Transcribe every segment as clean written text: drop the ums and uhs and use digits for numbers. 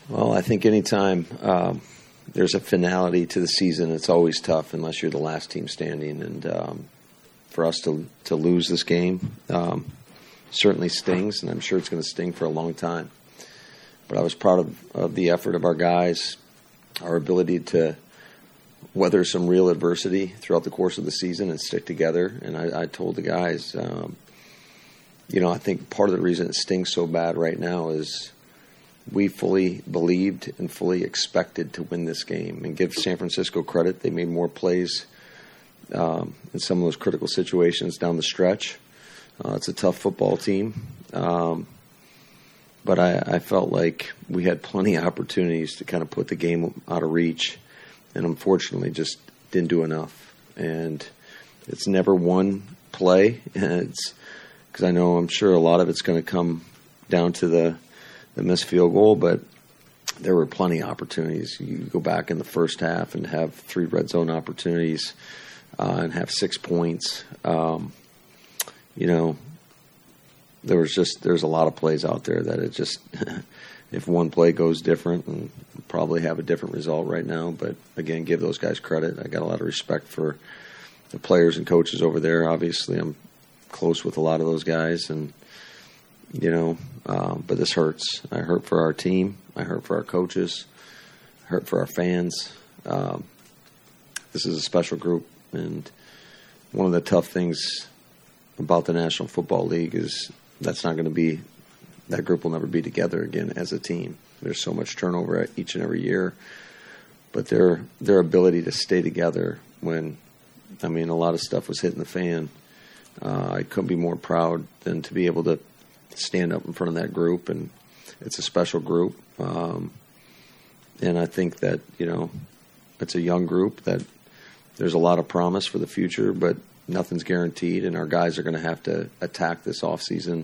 Well, I think anytime there's a finality to the season, it's always tough unless you're the last team standing. And for us to lose this game certainly stings, and I'm sure it's going to sting for a long time. But I was proud of the effort of our guys, our ability to weather some real adversity throughout the course of the season and stick together. And I told the guys, I think part of the reason it stings so bad right now is we fully believed and fully expected to win this game. And give San Francisco credit, they made more plays in some of those critical situations down the stretch. It's a tough football team. But I felt like we had plenty of opportunities to kind of put the game out of reach, and unfortunately just didn't do enough. And it's never one play, it's because I'm sure a lot of it's going to come down to the missed field goal, but there were plenty of opportunities. You go back in the first half and have 3 red zone opportunities and have 6 points. There's a lot of plays out there that it just if one play goes different, and we'll probably have a different result right now. But again, give those guys credit. I got a lot of respect for the players and coaches over there. Obviously, I'm close with a lot of those guys, and but this hurts. I hurt for our team. I hurt for our coaches. I hurt for our fans. This is a special group, and one of the tough things about the National Football League is that group will never be together again as a team. There's so much turnover each and every year, but their ability to stay together when, a lot of stuff was hitting the fan. I couldn't be more proud than to be able to stand up in front of that group, and it's a special group. And I think that, it's a young group that there's a lot of promise for the future, but nothing's guaranteed, and our guys are going to have to attack this offseason.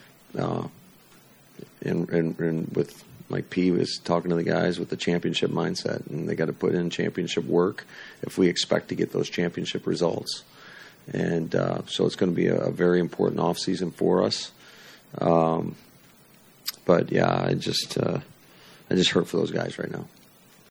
And with Mike P was talking to the guys with the championship mindset, and they got to put in championship work if we expect to get those championship results. And so it's going to be a very important offseason for us. But yeah, I just hurt for those guys right now.